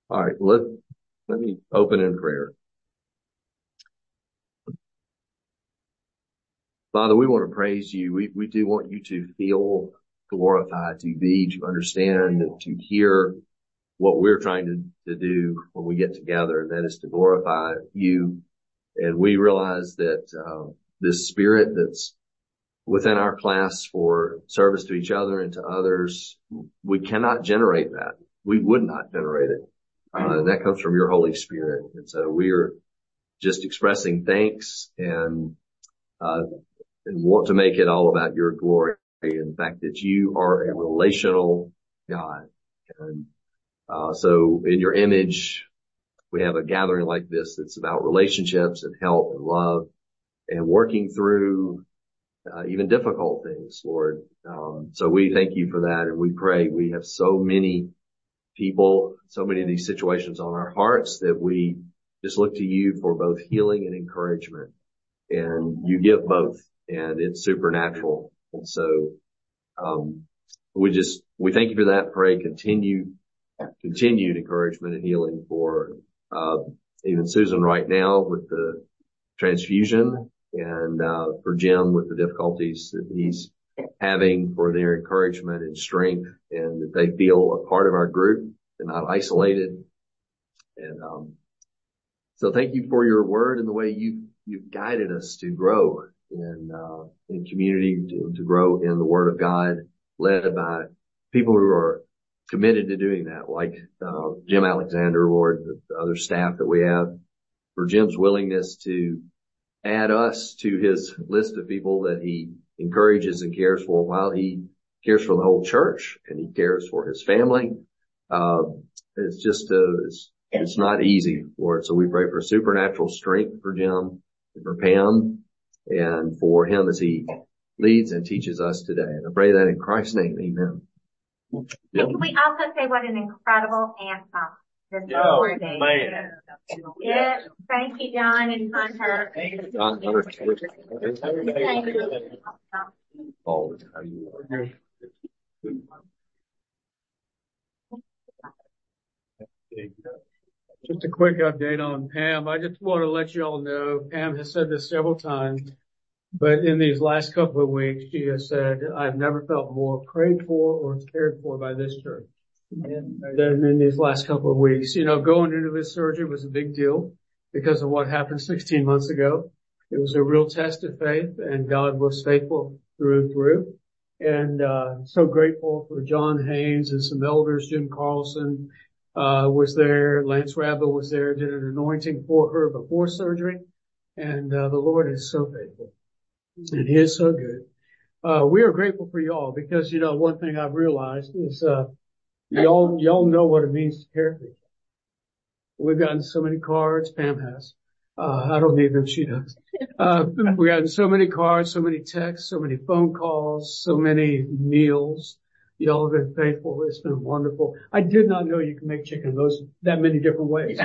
All right, let me open in prayer. Father, we want to praise you. We do want you to feel glorified, to understand, to hear what we're trying to do when we get together, and that is to glorify you. And we realize that this spirit that's within our class for service to each other and to others, we cannot generate that. We would not generate it. That comes from your Holy Spirit. And so we are just expressing thanks and want to make it all about your glory and the fact that you are a relational God. And so in your image, we have a gathering like this that's about relationships and help and love and working through even difficult things, Lord. So we thank you for that, and we pray. We have so many people, so many of these situations on our hearts that we just look to you for both healing and encouragement. And you give both, and it's supernatural. And so we thank you for that. Pray continued encouragement and healing for even Susan right now with the transfusion, and for Jim with the difficulties that he's having, for their encouragement and strength, and that they feel a part of our group and not isolated. And so thank you for your word and the way you've guided us to grow in community, to grow in the Word of God, led by people who are committed to doing that, like Jim Alexander, Lord, the other staff that we have, for Jim's willingness to add us to his list of people that he encourages and cares for, while he cares for the whole church and he cares for his family. It's just it's not easy, Lord. So we pray for supernatural strength for Jim and for Pam and for him as he leads and teaches us today. And I pray that in Christ's name, amen. And can we also say what an incredible anthem this morning? Man. Yeah. Thank you, John and Hunter. John Hunter. Oh, how you are. Just a quick update on Pam. I just want to let you all know, Pam has said this several times, but in these last couple of weeks, she has said, I've never felt more prayed for or cared for by this church than in these last couple of weeks. You know, going into this surgery was a big deal because of what happened 16 months ago. It was a real test of faith, and God was faithful through and through. And so grateful for John Haynes and some elders. Jim Carlson was there. Lance Rabel was there, did an anointing for her before surgery. And the Lord is so faithful, and He is so good. We are grateful for y'all because, you know, one thing I've realized is y'all know what it means to care for each other. We've gotten so many cards. Pam has. I don't need them. She does. We've gotten so many cards, so many texts, so many phone calls, so many meals. Y'all have been faithful. It's been wonderful. I did not know you can make chicken that many different ways.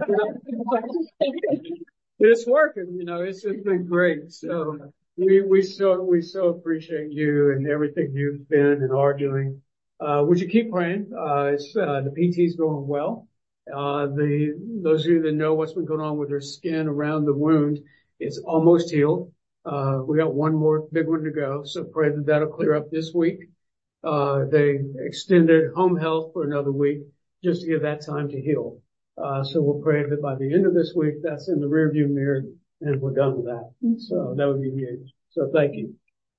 It's working, you know, it's been great. So we so appreciate you and everything you've been and are doing. Would you keep praying? The PT's going well. Those of you that know what's been going on with her skin around the wound, it's almost healed. We got one more big one to go. So pray that that'll clear up this week. They extended home health for another week just to give that time to heal. So we'll pray that by the end of this week, that's in the rearview mirror and we're done with that. So that would be good. So thank you.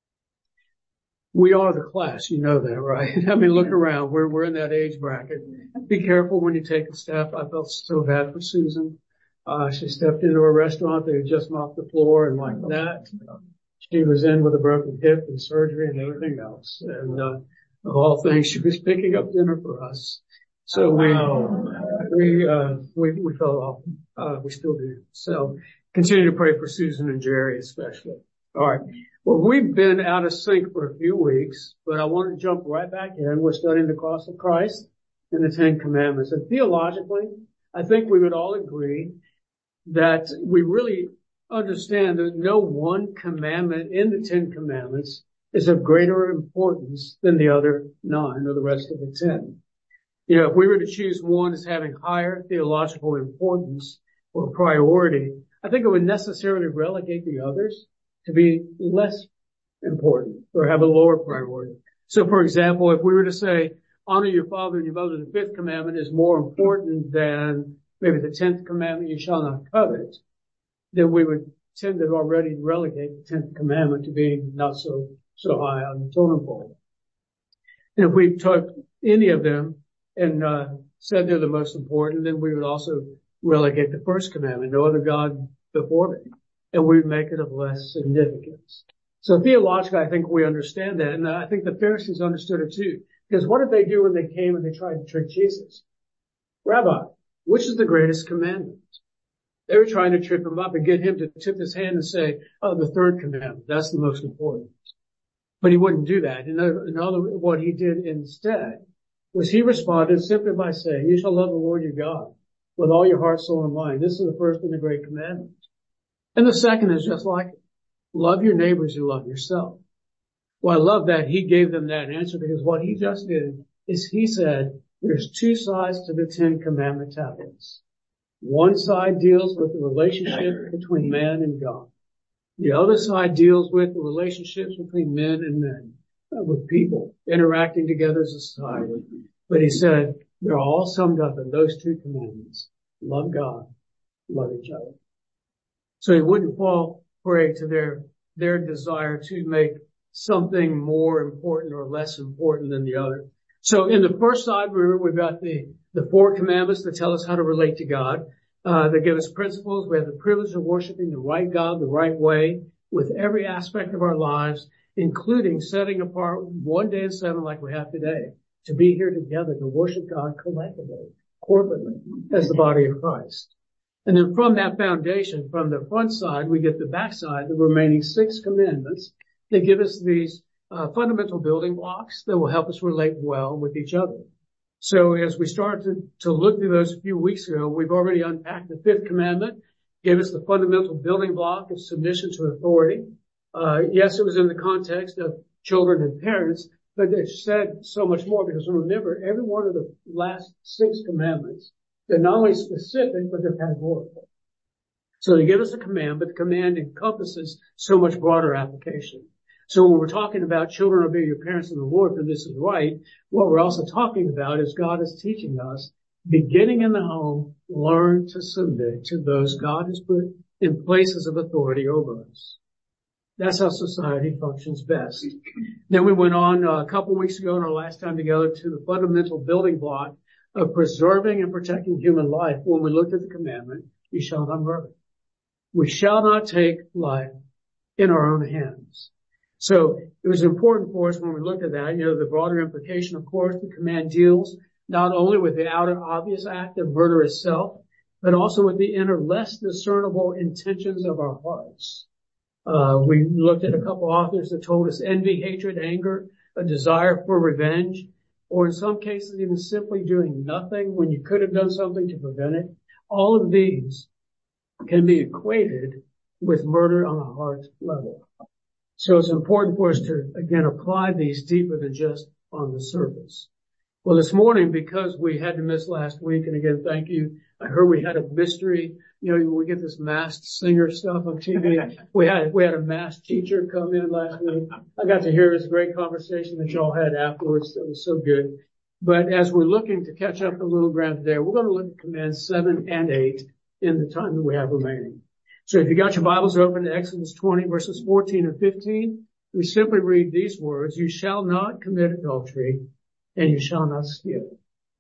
We are the class. You know that, right? I mean, look around. We're in that age bracket. Be careful when you take a step. I felt so bad for Susan. She stepped into a restaurant. They had just mopped the floor, and like that, she was in with a broken hip and surgery and everything else. And, of all things, she was picking up dinner for us. So we felt off. We still do. So continue to pray for Susan and Jerry especially. All right. Well, we've been out of sync for a few weeks, but I want to jump right back in. We're studying the cross of Christ and the Ten Commandments. And theologically, I think we would all agree that we really understand that no one commandment in the Ten Commandments is of greater importance than the other 9 or the rest of the 10. If we were to choose one as having higher theological importance or priority, I think it would necessarily relegate the others to be less important or have a lower priority. So, for example, if we were to say, honor your father and your mother, the 5th commandment is more important than maybe the 10th commandment, you shall not covet, then we would tend to already relegate the 10th commandment to being not so high on the totem pole. And if we took any of them and said they're the most important, then we would also relegate the 1st commandment, no other God before me, and we would make it of less significance. So theologically, I think we understand that, and I think the Pharisees understood it too. Because what did they do when they came and they tried to trick Jesus? Rabbi, which is the greatest commandment? They were trying to trip him up and get him to tip his hand and say, oh, the 3rd commandment, that's the most important. But he wouldn't do that. What he did instead was he responded simply by saying, you shall love the Lord your God with all your heart, soul, and mind. This is the 1st and the great commandment. And the 2nd is just like it. Love your neighbors, you love yourself. Well, I love that he gave them that answer, because what he just did is he said there's 2 sides to the 10 commandment tablets. One side deals with the relationship between man and God. The other side deals with the relationships between men and men, with people interacting together as a society. But he said they're all summed up in those 2 commandments. Love God, love each other. So he wouldn't fall prey to their desire to make something more important or less important than the other. So in the first side, we've got the 4 commandments that tell us how to relate to God. They give us principles. We have the privilege of worshiping the right God the right way with every aspect of our lives, including setting apart one day in 7 like we have today, to be here together to worship God collectively, corporately, as the body of Christ. And then from that foundation, from the front side, we get the back side, the remaining 6 commandments. They give us these fundamental building blocks that will help us relate well with each other. So as we started to look through those a few weeks ago, we've already unpacked the 5th commandment, gave us the fundamental building block of submission to authority. Yes, it was in the context of children and parents, but it said so much more, because remember, every one of the last 6 commandments, they're not only specific, but they're categorical. So they give us a command, but the command encompasses so much broader application. So when we're talking about children obey your parents in the Lord, for this is right, what we're also talking about is God is teaching us, beginning in the home, learn to submit to those God has put in places of authority over us. That's how society functions best. Then we went on a couple weeks ago in our last time together to the fundamental building block of preserving and protecting human life when we looked at the commandment, you shall not murder. We shall not take life in our own hands. So it was important for us when we looked at that, the broader implication, of course, the command deals not only with the outer obvious act of murder itself, but also with the inner less discernible intentions of our hearts. We looked at a couple authors that told us envy, hatred, anger, a desire for revenge, or in some cases even simply doing nothing when you could have done something to prevent it. All of these can be equated with murder on a heart level. So it's important for us to, again, apply these deeper than just on the surface. Well, this morning, because we had to miss last week, and again, thank you. I heard we had a mystery. We get this masked singer stuff on TV. We had a masked teacher come in last week. I got to hear this great conversation that y'all had afterwards. That was so good. But as we're looking to catch up a little ground today, we're going to look at commands 7 and 8 in the time that we have remaining. So if you got your Bibles open to Exodus 20, verses 14 and 15, we simply read these words, you shall not commit adultery, and you shall not steal.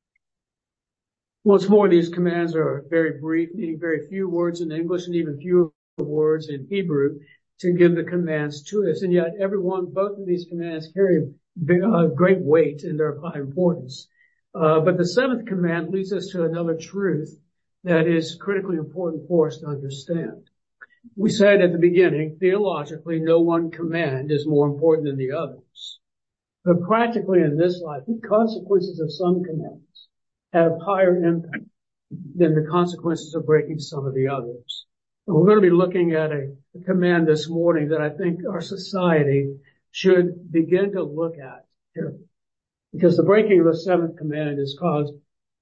Once more, these commands are very brief, needing very few words in English and even fewer words in Hebrew to give the commands to us. And yet both of these commands carry great weight and they're of high importance. But the 7th command leads us to another truth that is critically important for us to understand. We said at the beginning, theologically, no one command is more important than the others. But practically in this life, the consequences of some commands have higher impact than the consequences of breaking some of the others. And we're going to be looking at a command this morning that I think our society should begin to look at carefully. Because the breaking of the 7th command has caused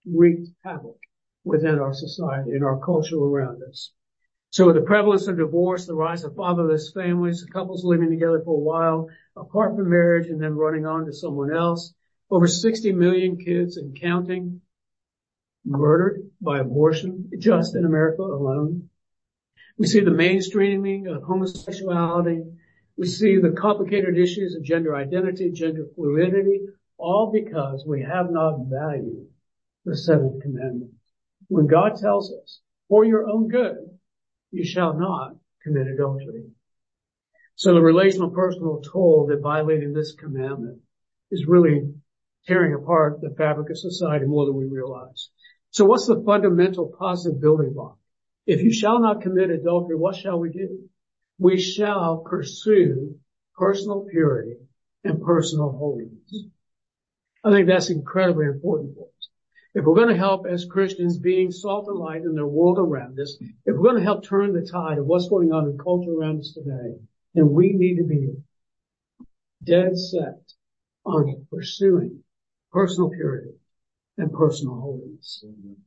wreaked havoc within our society and our culture around us. So with the prevalence of divorce, the rise of fatherless families, couples living together for a while, apart from marriage and then running on to someone else, over 60 million kids and counting murdered by abortion just in America alone. We see the mainstreaming of homosexuality. We see the complicated issues of gender identity, gender fluidity, all because we have not valued the seventh commandment. When God tells us, for your own good, you shall not commit adultery. So the relational personal toll that violating this commandment is really tearing apart the fabric of society more than we realize. So what's the fundamental positive building block? If you shall not commit adultery, what shall we do? We shall pursue personal purity and personal holiness. I think that's incredibly important for us. If we're going to help as Christians being salt and light in the world around us, if we're going to help turn the tide of what's going on in culture around us today, then we need to be dead set on pursuing personal purity and personal holiness.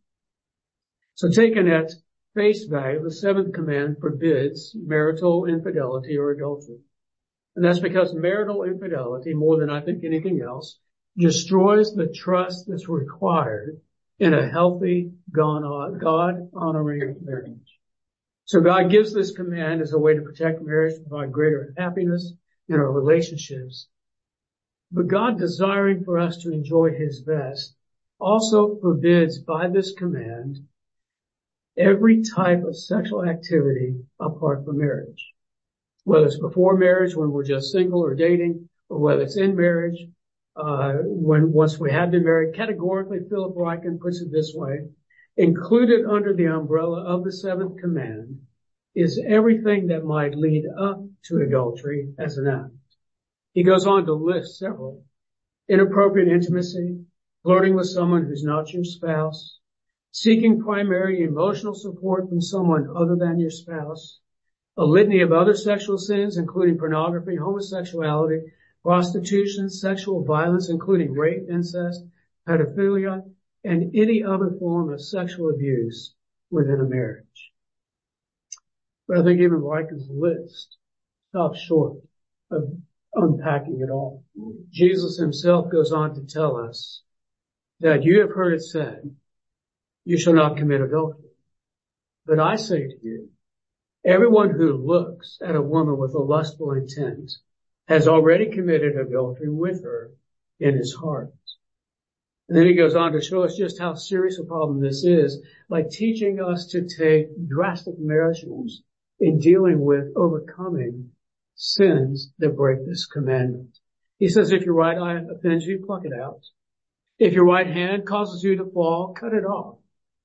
So taken at face value, the seventh command forbids marital infidelity or adultery. And that's because marital infidelity, more than I think anything else, destroys the trust that's required in a healthy, God-honoring marriage. So God gives this command as a way to protect marriage, provide greater happiness in our relationships. But God, desiring for us to enjoy His best, also forbids by this command every type of sexual activity apart from marriage. Whether it's before marriage, when we're just single or dating, or whether it's in marriage, once we have been married. Categorically, Philip Ryken puts it this way: included under the umbrella of the seventh command is everything that might lead up to adultery as an act. He goes on to list several: inappropriate intimacy, flirting with someone who's not your spouse, seeking primary emotional support from someone other than your spouse, a litany of other sexual sins, including pornography, homosexuality, prostitution, sexual violence, including rape, incest, pedophilia, and any other form of sexual abuse within a marriage. But I think even Ryken's list stops short of unpacking it all. Jesus himself goes on to tell us that you have heard it said, you shall not commit adultery. But I say to you, everyone who looks at a woman with a lustful intent has already committed adultery with her in his heart. And then he goes on to show us just how serious a problem this is, by teaching us to take drastic measures in dealing with overcoming sins that break this commandment. He says, if your right eye offends you, pluck it out. If your right hand causes you to fall, cut it off.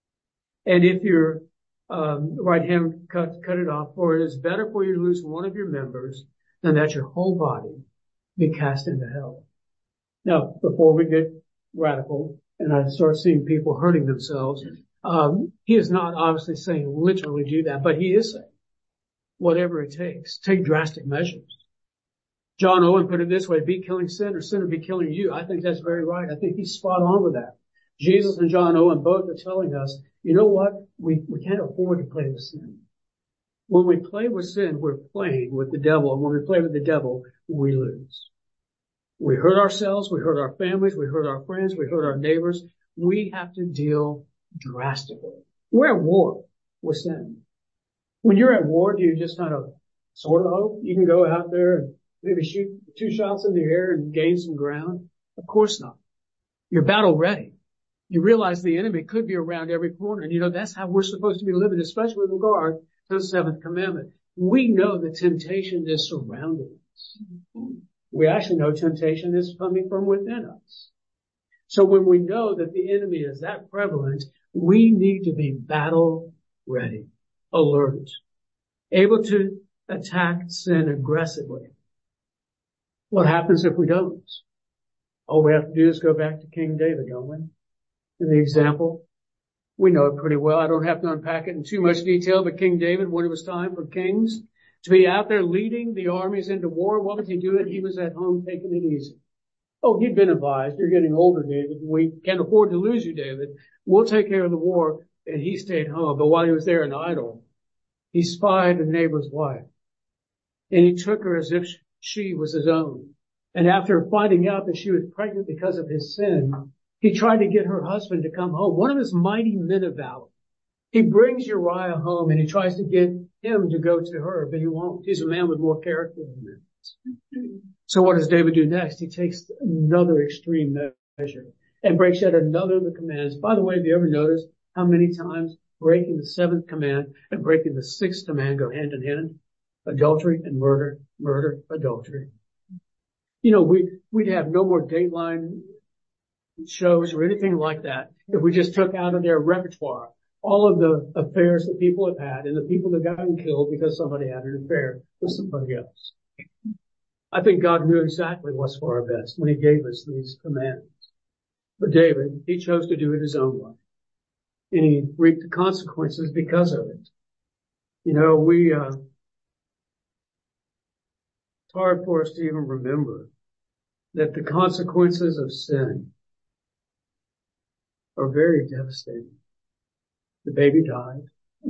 And if your right hand, cut it off, for it is better for you to lose one of your members than that your whole body be cast into hell. Now, before we get radical and I start seeing people hurting themselves, he is not obviously saying literally do that, but he is saying whatever it takes, take drastic measures. John Owen put it this way: be killing sin, or sin will be killing you. I think that's very right. I think he's spot on with that. Jesus and John Owen both are telling us, you know what? We can't afford to play with sin. When we play with sin, we're playing with the devil. And when we play with the devil, we lose. We hurt ourselves. We hurt our families. We hurt our friends. We hurt our neighbors. We have to deal drastically. We're at war with sin. When you're at war, do you just kind of sort of hope you can go out there and maybe shoot 2 shots in the air and gain some ground? Of course not. You're battle ready. You realize the enemy could be around every corner. And you know, that's how we're supposed to be living, especially with regard to the seventh commandment. We know that temptation is surrounding us. We actually know temptation is coming from within us. So when we know that the enemy is that prevalent, we need to be battle ready, alert, able to attack sin aggressively. What happens if we don't? All we have to do is go back to King David, don't we? In the example, we know it pretty well. I don't have to unpack it in too much detail, but King David, when it was time for kings to be out there leading the armies into war, what was he doing? He was at home taking it easy. Oh, he'd been advised, you're getting older, David. We can't afford to lose you, David. we'll take care of the war. And he stayed home. But while he was there an idle, he spied a neighbor's wife. And he took her as if she was his own. And after finding out that she was pregnant because of his sin, he tried to get her husband to come home. One of his mighty men of valor. He brings Uriah home and he tries to get him to go to her, but he won't. He's a man with more character than that. So what does David do next? He takes another extreme measure and breaks yet another of the commands. By the way, have you ever noticed how many times breaking the seventh command and breaking the sixth command go hand in hand? Adultery and murder, murder, adultery. You know, we'd have no more Dateline shows or anything like that if we just took out of their repertoire all of the affairs that people have had and the people that got killed because somebody had an affair with somebody else. I think God knew exactly what's for our best when he gave us these commands. But David, he chose to do it his own way. And he reaped the consequences because of it. You know, it's hard for us to even remember that the consequences of sin are very devastating. The baby died.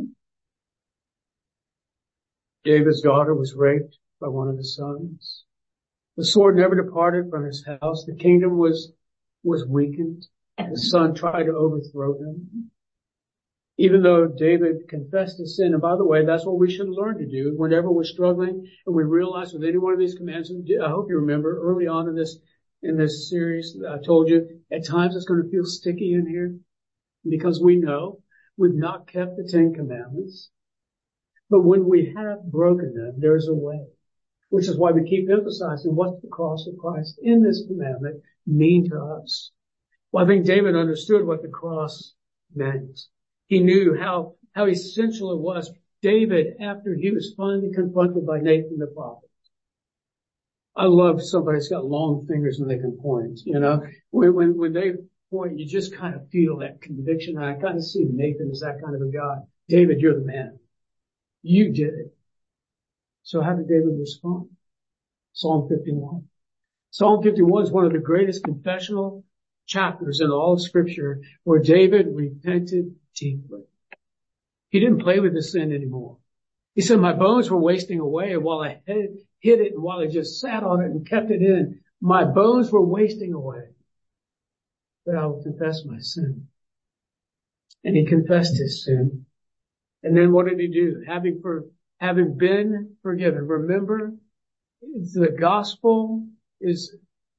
David's daughter was raped by one of his sons. The sword never departed from his house. The kingdom was weakened. The son tried to overthrow him. Even though David confessed his sin, and by the way, that's what we should learn to do whenever we're struggling and we realize with any one of these commands. I hope you remember early on in this series, I told you at times it's going to feel sticky in here because we know we've not kept the 10 Commandments. But when we have broken them, there's a way, which is why we keep emphasizing what's the cross of Christ in this commandment mean to us. Well, I think David understood what the cross meant. He knew how essential it was. David, after he was finally confronted by Nathan the prophet. I love somebody that's got long fingers when they can point, you know. When they point, you just kind of feel that conviction. I kind of see Nathan as that kind of a guy. David, you're the man. You did it. So how did David respond? Psalm 51. Psalm 51 is one of the greatest confessional chapters in all of Scripture where David repented deeply. He didn't play with his sin anymore. He said, my bones were wasting away, and while I hid it and while I just sat on it and kept it in, my bones were wasting away. But I will confess my sin. And he confessed his sin. And then what did he do? Having been forgiven. Remember, if the gospel is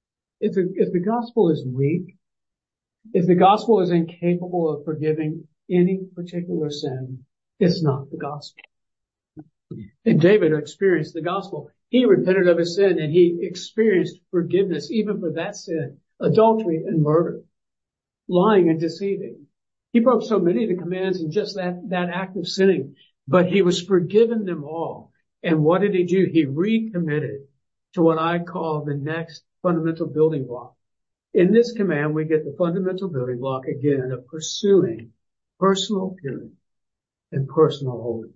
weak, if the gospel is incapable of forgiving any particular sin, it's not the gospel. And David experienced the gospel. He repented of his sin and he experienced forgiveness even for that sin, adultery and murder, lying and deceiving. He broke so many of the commands in just that act of sinning, but he was forgiven them all. And what did he do? He recommitted to what I call the next fundamental building block. In this command, we get the fundamental building block again of pursuing personal purity and personal holiness.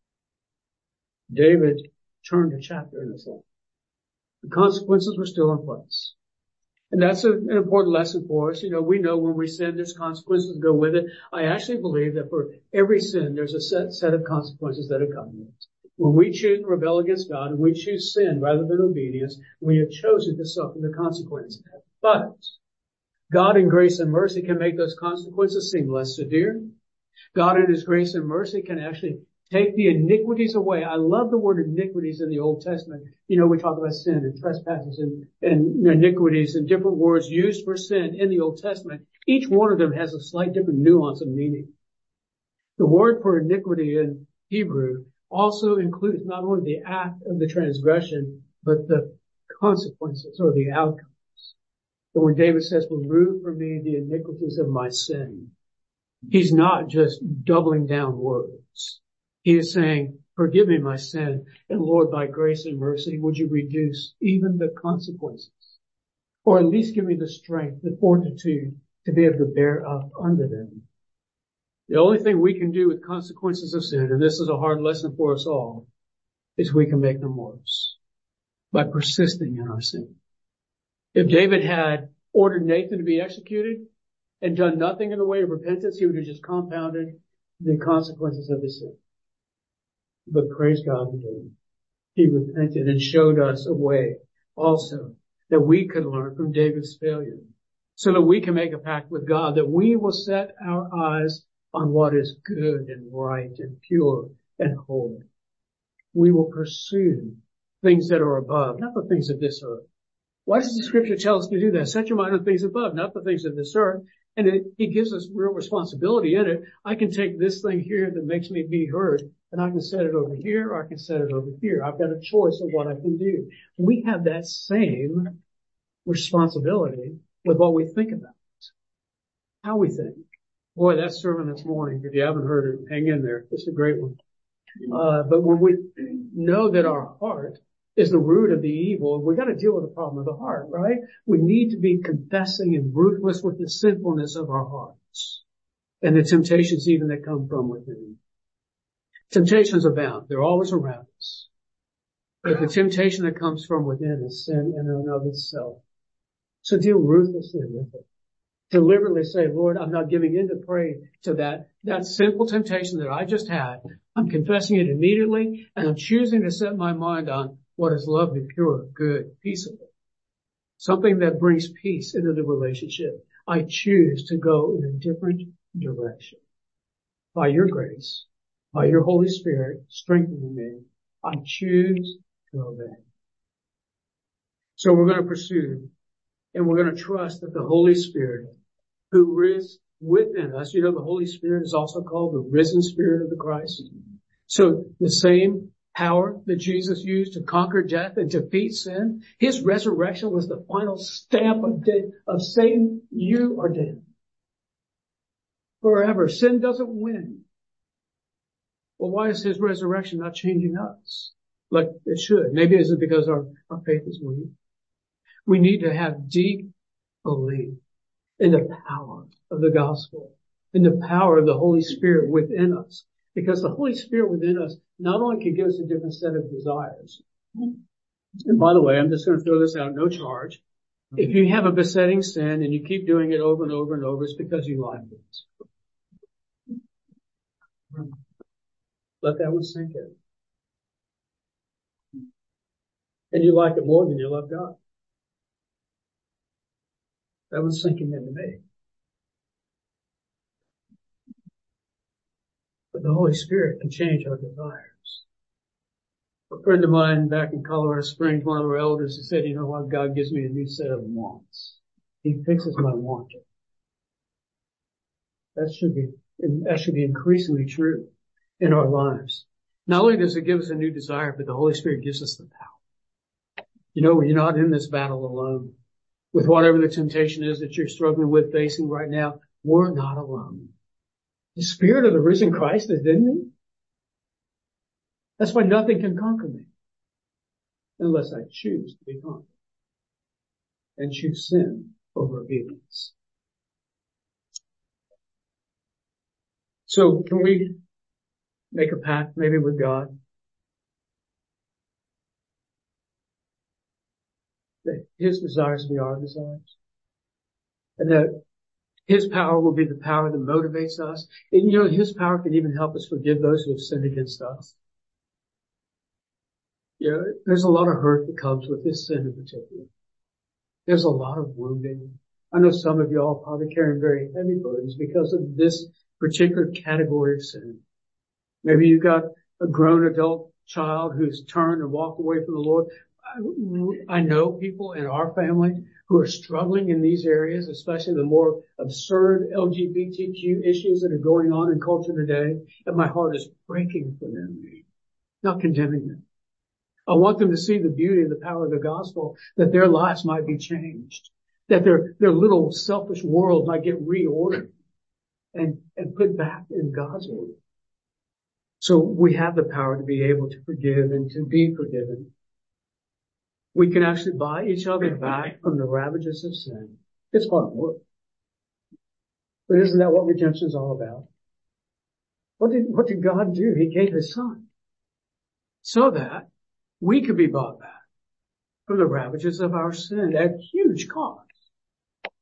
David turned a chapter in his life. The consequences were still in place. And that's an important lesson for us. You know, we know when we sin, there's consequences that go with it. I actually believe that for every sin, there's a set of consequences that accompany it. When we choose to rebel against God and we choose sin rather than obedience, we have chosen to suffer the consequence. But God in grace and mercy can make those consequences seem less severe. God in his grace and mercy can actually take the iniquities away. I love the word iniquities in the Old Testament. You know, we talk about sin and trespasses and iniquities and different words used for sin in the Old Testament. Each one of them has a slight different nuance of meaning. The word for iniquity in Hebrew also includes not only the act of the transgression, but the consequences or the outcomes. So when David says, remove from me the iniquities of my sin, he's not just doubling down words. He is saying, forgive me my sin, and Lord, by grace and mercy, would you reduce even the consequences? Or at least give me the strength, the fortitude to be able to bear up under them. The only thing we can do with consequences of sin, and this is a hard lesson for us all, is we can make them worse by persisting in our sin. If David had ordered Nathan to be executed, and done nothing in the way of repentance, he would have just compounded the consequences of his sin. But praise God, he didn't. He repented and showed us a way also that we could learn from David's failure, so that we can make a pact with God, that we will set our eyes on what is good and right and pure and holy. We will pursue things that are above, not the things of this earth. Why does the scripture tell us to do that? Set your mind on things above, not the things of this earth. And it gives us real responsibility in it. I can take this thing here that makes me be heard, and I can set it over here, or I can set it over here. I've got a choice of what I can do. We have that same responsibility with what we think about, how we think. Boy, that sermon this morning, if you haven't heard it, hang in there. It's a great one. But when we know that our heart is the root of the evil, we got to deal with the problem of the heart, right? We need to be confessing and ruthless with the sinfulness of our hearts and the temptations even that come from within. Temptations abound. They're always around us. But the temptation that comes from within is sin in and of itself. So deal ruthlessly with it. Deliberately say, Lord, I'm not giving in to pray to that sinful temptation that I just had. I'm confessing it immediately, and I'm choosing to set my mind on what is lovely, pure, good, peaceable. Something that brings peace into the relationship. I choose to go in a different direction. By your grace, by your Holy Spirit strengthening me, I choose to obey. So we're going to pursue, and we're going to trust that the Holy Spirit, who is within us, you know, the Holy Spirit is also called the risen Spirit of the Christ. So the same power that Jesus used to conquer death and defeat sin, his resurrection was the final stamp of Satan. You are dead. Forever. Sin doesn't win. Well, why is his resurrection not changing us like it should? Maybe it's because our faith is weak. We need to have deep belief in the power of the gospel, in the power of the Holy Spirit within us. Because the Holy Spirit within us not only can give us a different set of desires. And by the way, I'm just going to throw this out, no charge. If you have a besetting sin and you keep doing it over and over and over, it's because you like it. Let that one sink in. And you like it more than you love God. That was sinking into me. But the Holy Spirit can change our desires. A friend of mine back in Colorado Springs, one of our elders, he said, you know what? God gives me a new set of wants. He fixes my wanting. That should be increasingly true in our lives. Not only does it give us a new desire, but the Holy Spirit gives us the power. You know, you're not in this battle alone. With whatever the temptation is that you're struggling with, facing right now, we're not alone. The Spirit of the risen Christ is in me. That's why nothing can conquer me unless I choose to be conquered and choose sin over obedience. So can we make a pact maybe with God? That his desires be our desires. And that his power will be the power that motivates us. And you know, his power can even help us forgive those who have sinned against us. You know, there's a lot of hurt that comes with this sin in particular. There's a lot of wounding. I know some of y'all are probably carrying very heavy burdens because of this particular category of sin. Maybe you've got a grown adult child who's turned and walked away from the Lord. I know people in our family who are struggling in these areas, especially the more absurd LGBTQ issues that are going on in culture today, and my heart is breaking for them, not condemning them. I want them to see the beauty and the power of the gospel, that their lives might be changed, that their little selfish world might get reordered and put back in God's order. So we have the power to be able to forgive and to be forgiven. We can actually buy each other back from the ravages of sin. It's hard work. But isn't that what redemption is all about? What did God do? He gave his son so that we could be bought back from the ravages of our sin at huge cost.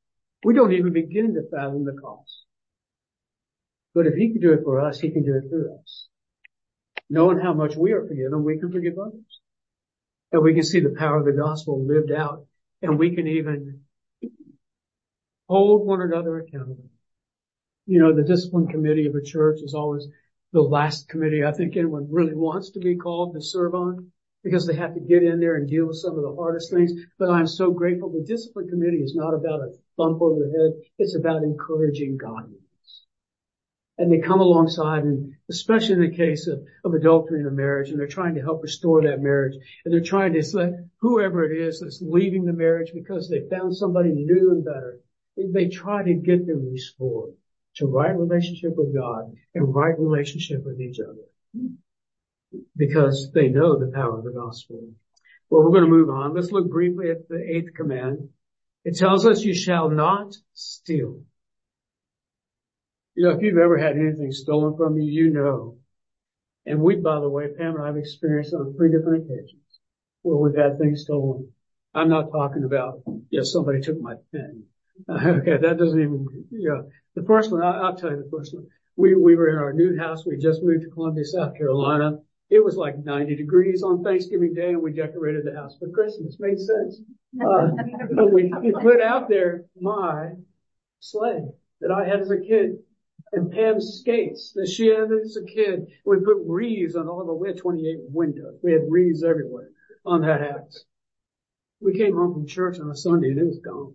We don't even begin to fathom the cost. But if he can do it for us, he can do it through us. Knowing how much we are forgiven, we can forgive others. And we can see the power of the gospel lived out. And we can even hold one another accountable. You know, the discipline committee of a church is always the last committee I think anyone really wants to be called to serve on, because they have to get in there and deal with some of the hardest things. But I'm so grateful. The discipline committee is not about a thump over the head. It's about encouraging godliness. And they come alongside, and especially in the case of adultery in a marriage, and they're trying to help restore that marriage. And they're trying to let whoever it is that's leaving the marriage because they found somebody new and better, they try to get them restored to right relationship with God and right relationship with each other, because they know the power of the gospel. Well, we're going to move on. Let's look briefly at the 8th command. It tells us, you shall not steal. You know, if you've ever had anything stolen from you, you know. And we, by the way, Pam and I have experienced on 3 different occasions where we've had things stolen. I'm not talking about, yes, somebody took my pen. Okay, that doesn't even, the first one, I'll tell you the first one. We were in our new house. We just moved to Columbia, South Carolina. It was like 90 degrees on Thanksgiving Day, and we decorated the house for Christmas. Made sense. But we put out there my sled that I had as a kid, and Pam's skates that she had as a kid. We put wreaths on all the, we had 28 windows. We had wreaths everywhere on that house. We came home from church on a Sunday, and it was gone.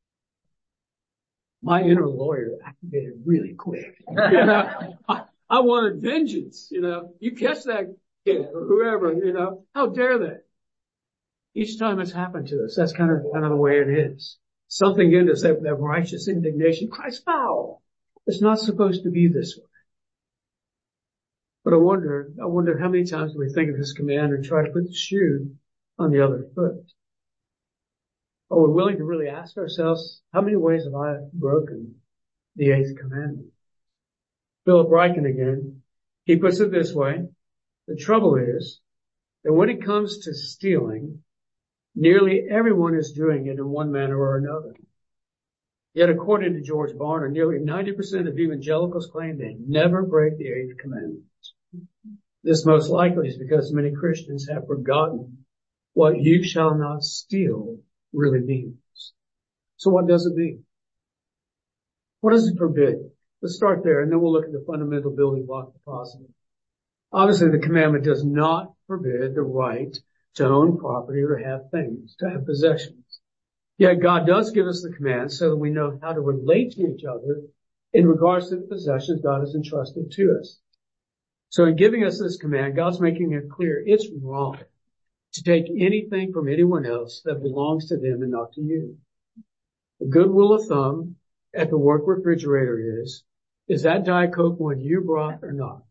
My inner lawyer activated really quick. I wanted vengeance, You catch that kid or whoever, how dare they? Each time it's happened to us, that's kind of the way it is. Something in us, that righteous indignation, cries foul. It's not supposed to be this way. But I wonder how many times do we think of this command and try to put the shoe on the other foot? Are we willing to really ask ourselves, how many ways have I broken the 8th commandment? Philip Ryken again, he puts it this way. The trouble is that when it comes to stealing, nearly everyone is doing it in one manner or another. Yet according to George Barna, nearly 90% of evangelicals claim they never break the 8th commandment. This most likely is because many Christians have forgotten what you shall not steal really means. So what does it mean? What does it forbid? Let's start there, and then we'll look at the fundamental building block of the positive. Obviously, the commandment does not forbid the right to own property or have things, to have possessions. Yet God does give us the command so that we know how to relate to each other in regards to the possessions God has entrusted to us. So in giving us this command, God's making it clear it's wrong to take anything from anyone else that belongs to them and not to you. A good rule of thumb at the work refrigerator is that Diet Coke one you brought or not?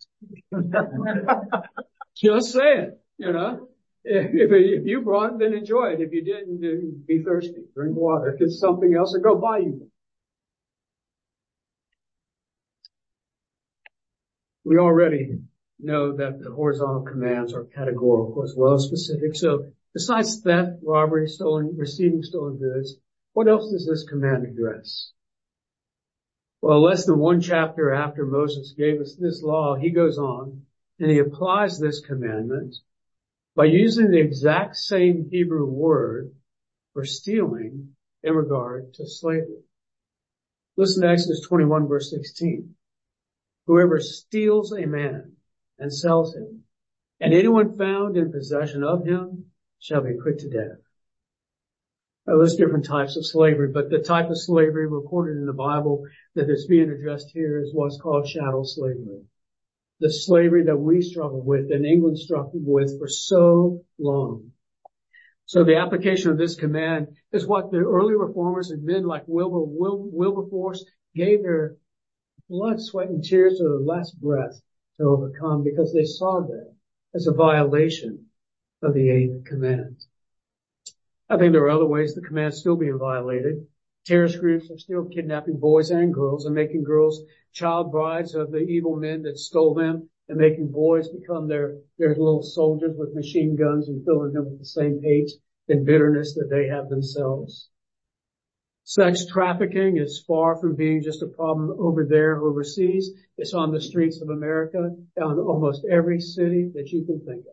Just saying, If you brought it, then enjoy it. If you didn't, then be thirsty. Drink water. If it's something else, then go buy you one. We already know that the horizontal commands are categorical as well as specific. So besides theft, robbery, receiving stolen goods, what else does this command address? Well, less than 1 chapter after Moses gave us this law, he goes on and he applies this commandment by using the exact same Hebrew word for stealing in regard to slavery. Listen to Exodus 21 verse 16. Whoever steals a man and sells him, and anyone found in possession of him shall be put to death. Now, there's different types of slavery, but the type of slavery recorded in the Bible that is being addressed here is what's called chattel slavery. The slavery that we struggle with and England struggled with for so long. So the application of this command is what the early reformers and men like Wilberforce gave their blood, sweat, and tears to the last breath to overcome, because they saw that as a violation of the 8th command. I think there are other ways the command is still being violated. Terrorist groups are still kidnapping boys and girls and making girls child brides of the evil men that stole them, and making boys become their little soldiers with machine guns and filling them with the same hate and bitterness that they have themselves. Sex trafficking is far from being just a problem over there overseas. It's on the streets of America, down almost every city that you can think of.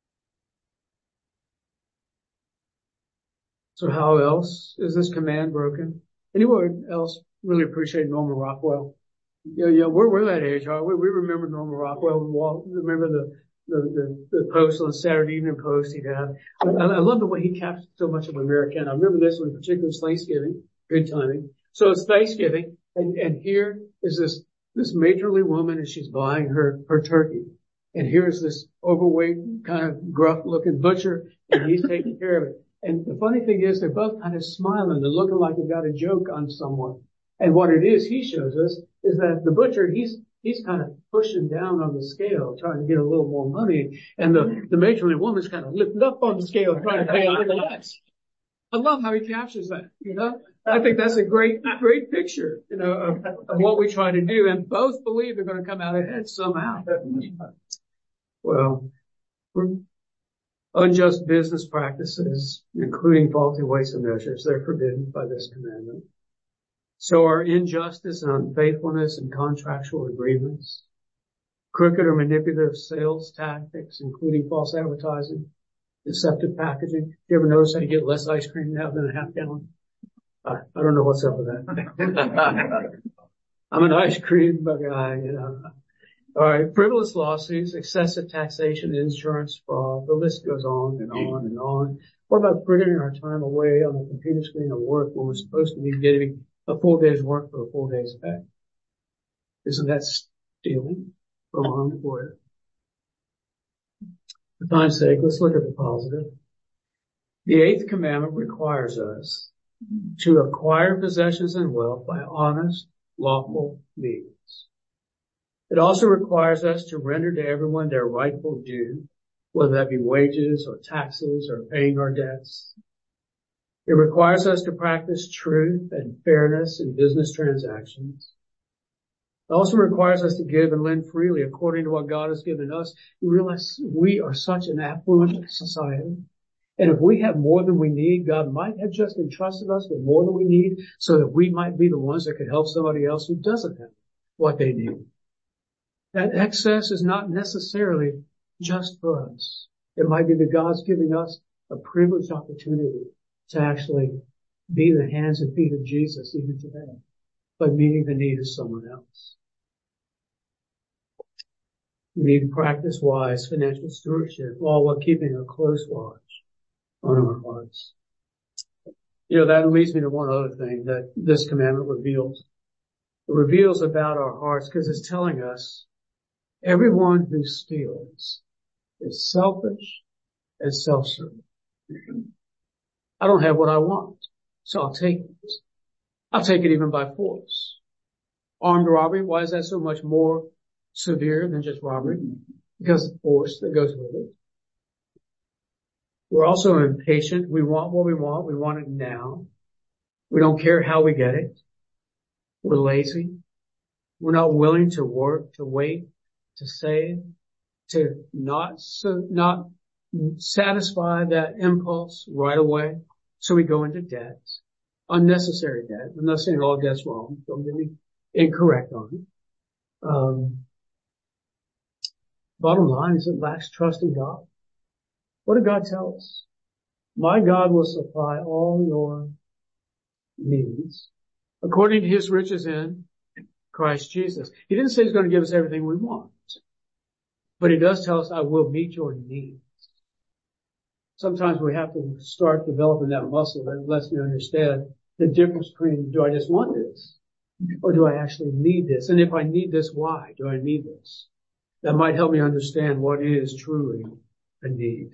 So how else is this command broken? Anyone else really appreciate Norman Rockwell? Yeah, we're that age, aren't we? We remember Norman Rockwell. Remember the post on Saturday Evening Post he'd have. I love the way he captured so much of Americana. I remember this one in particular, it's Thanksgiving. Good timing. So it's Thanksgiving, and here is this matronly woman, and she's buying her turkey. And here's this overweight, kind of gruff-looking butcher, and he's taking care of it. And the funny thing is, they're both kind of smiling. They're looking like they've got a joke on someone. And what it is, he shows us, is that the butcher, he's kind of pushing down on the scale, trying to get a little more money. And the matronly woman's kind of lifting up on the scale, trying to pay a little less. I love how he captures that, you know? I think that's a great picture, you know, of what we try to do. And both believe they're going to come out ahead somehow. Well, unjust business practices, including faulty weights and measures, they're forbidden by this commandment. So are injustice and unfaithfulness in contractual agreements, crooked or manipulative sales tactics, including false advertising, deceptive packaging. You ever notice how you get less ice cream now than a half gallon? I don't know what's up with that. I'm an ice cream guy, you know. All right, frivolous lawsuits, excessive taxation, insurance fraud. The list goes on and on and on. What about frittering our time away on the computer screen at work when we're supposed to be getting a full day's work for a full day's pay? Isn't that stealing from our employer? For time's sake, let's look at the positive. The eighth commandment requires us to acquire possessions and wealth by honest, lawful means. It also requires us to render to everyone their rightful due, whether that be wages or taxes or paying our debts. It requires us to practice truth and fairness in business transactions. It also requires us to give and lend freely according to what God has given us. You realize we are such an affluent society. And if we have more than we need, God might have just entrusted us with more than we need so that we might be the ones that could help somebody else who doesn't have what they need. That excess is not necessarily just for us. It might be that God's giving us a privileged opportunity to actually be the hands and feet of Jesus even today, by meeting the need of someone else. We need to practice wise financial stewardship, all while keeping a close watch on our hearts. You know, that leads me to one other thing that this commandment reveals. It reveals about our hearts because it's telling us everyone who steals is selfish and self-serving. I don't have what I want, so I'll take it. I'll take it even by force. Armed robbery, why is that so much more severe than just robbery? Because of the force that goes with it. We're also impatient. We want what we want it now. We don't care how we get it. We're lazy. We're not willing to work, to wait, to save, to not satisfy that impulse right away. So we go into debt, unnecessary debt. I'm not saying all debt's wrong. Don't get me incorrect on it. Bottom line is it lacks trust in God. What did God tell us? My God will supply all your needs according to his riches in Christ Jesus. He didn't say he's going to give us everything we want, but he does tell us, I will meet your needs. Sometimes we have to start developing that muscle that lets me understand the difference between, do I just want this or do I actually need this? And if I need this, why do I need this? That might help me understand what is truly a need.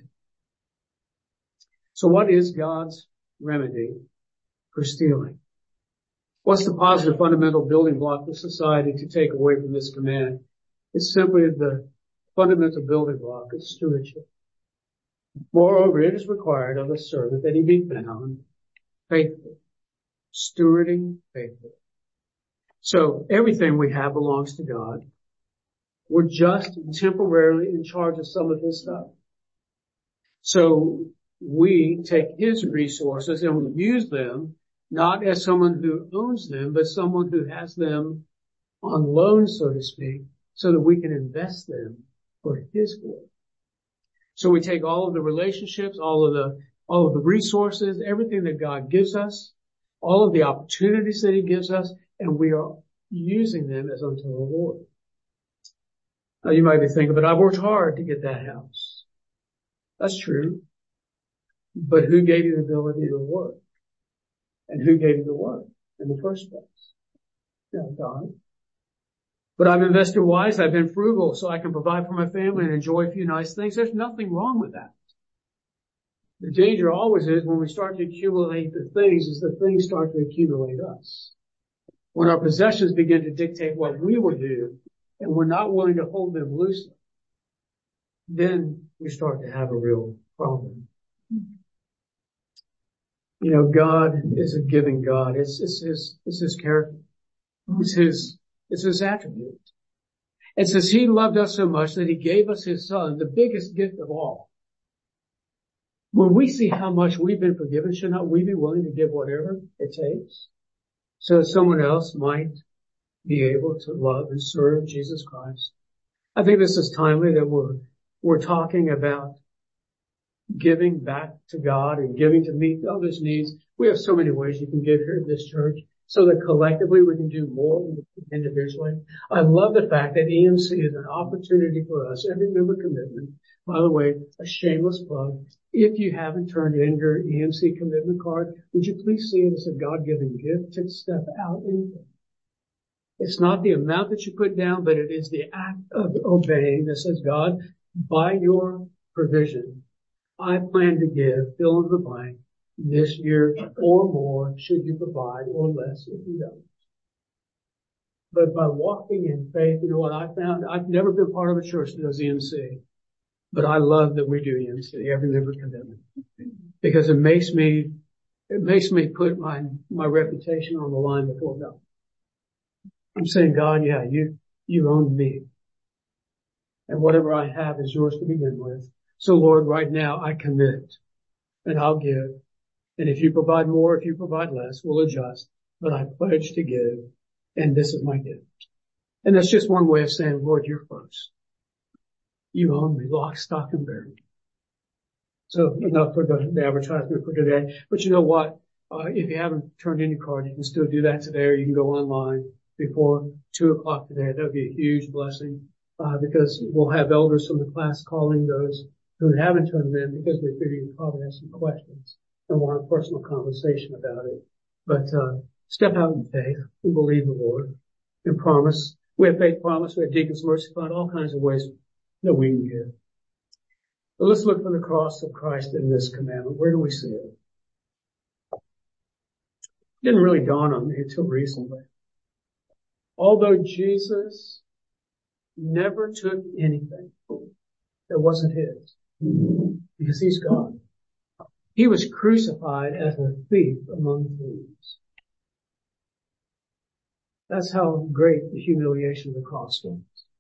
So what is God's remedy for stealing? What's the positive fundamental building block for society to take away from this command? It's simply the fundamental building block of stewardship. Moreover, it is required of a servant that he be found faithful, stewarding faithful. So everything we have belongs to God. We're just temporarily in charge of some of his stuff. So we take his resources and we use them not as someone who owns them, but someone who has them on loan, so to speak, so that we can invest them for His glory. So we take all of the relationships, all of the resources, everything that God gives us, all of the opportunities that He gives us, and we are using them as unto the Lord. Now you might be thinking, but I worked hard to get that house. That's true. But who gave you the ability to work? And who gave you the work in the first place? Yeah, God. But I've invested wisely. I've been frugal so I can provide for my family and enjoy a few nice things. There's nothing wrong with that. The danger always is when we start to accumulate the things is the things start to accumulate us. When our possessions begin to dictate what we will do and we're not willing to hold them loosely, then we start to have a real problem. You know, God is a giving God. It's His character. It's His attribute. It says He loved us so much that He gave us His Son, the biggest gift of all. When we see how much we've been forgiven, should not we be willing to give whatever it takes so that someone else might be able to love and serve Jesus Christ? I think this is timely that we're talking about giving back to God and giving to meet others' needs. We have so many ways you can give here at this church so that collectively we can do more than individually. I love the fact that EMC is an opportunity for us, every member commitment. By the way, a shameless plug. If you haven't turned in your EMC commitment card, would you please see it as a God-given gift to step out in it? It's not the amount that you put down, but it is the act of obeying that says, God, by your provision, I plan to give, fill in the blank, this year or more, should you provide, or less if you don't. But by walking in faith, you know what I found? I've never been part of a church that does EMC, but I love that we do EMC, every member commitment, because it makes me put my reputation on the line before God. I'm saying, God, yeah, you own me. And whatever I have is yours to begin with. So Lord, right now I commit and I'll give. And if you provide more, if you provide less, we'll adjust. But I pledge to give. And this is my gift. And that's just one way of saying, Lord, you're first. You own me, lock, stock, and barrel. So enough for the advertisement for today. But you know what? If you haven't turned in your card, you can still do that today, or you can go online before 2:00 today. That would be a huge blessing, because we'll have elders from the class calling those who haven't turned in, because we figure you probably have some questions and want a personal conversation about it. But step out in faith and believe the Lord and promise. We have faith promise, we have Deacon's Mercy Fund, all kinds of ways that we can give. But let's look for the cross of Christ in this commandment. Where do we see it? It didn't really dawn on me until recently. Although Jesus never took anything that wasn't His, because He's God, He was crucified as a thief among thieves. That's how great the humiliation of the cross was.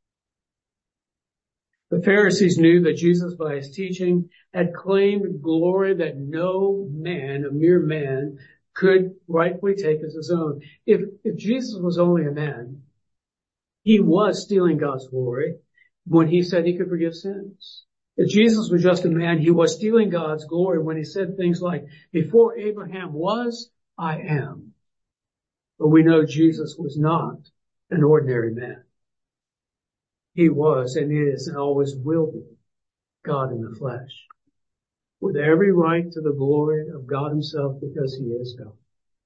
The Pharisees knew that Jesus, by His teaching, had claimed glory that no man, a mere man, could rightfully take as His own. If Jesus was only a man, He was stealing God's glory when He said He could forgive sins. If Jesus was just a man, He was stealing God's glory when He said things like, before Abraham was, I am. But we know Jesus was not an ordinary man. He was and is and always will be God in the flesh, with every right to the glory of God Himself, because He is God.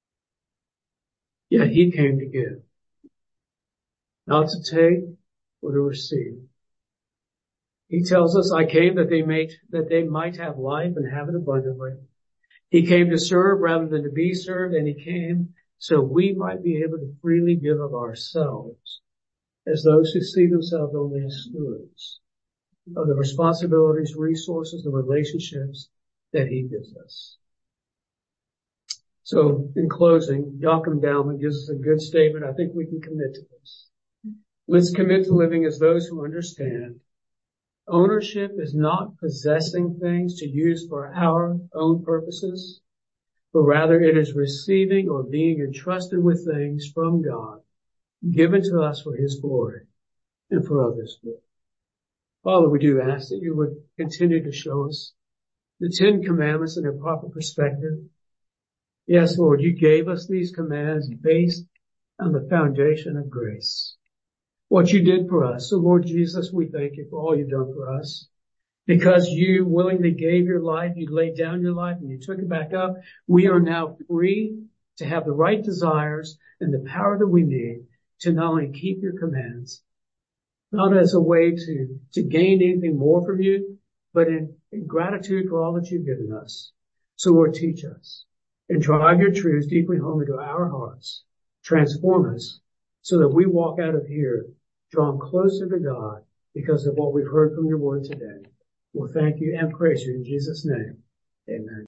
Yet He came to give, not to take or to receive. He tells us, I came that they might have life and have it abundantly. He came to serve rather than to be served, and He came so we might be able to freely give of ourselves as those who see themselves only as stewards of the responsibilities, resources, and relationships that He gives us. So in closing, Joachim Dalman gives us a good statement. I think we can commit to this. Let's commit to living as those who understand ownership is not possessing things to use for our own purposes, but rather it is receiving or being entrusted with things from God, given to us for his glory and for others' good. Father, we do ask that you would continue to show us the 10 Commandments in their proper perspective. Yes, Lord, you gave us these commands based on the foundation of grace. What you did for us. So Lord Jesus, we thank you for all you've done for us. Because you willingly gave your life, you laid down your life and you took it back up. We are now free to have the right desires and the power that we need to not only keep your commands, not as a way to gain anything more from you, but in gratitude for all that you've given us. So Lord, teach us and drive your truths deeply home into our hearts. Transform us so that we walk out of here drawn closer to God because of what we've heard from your word today. We'll thank you and praise you in Jesus' name. Amen.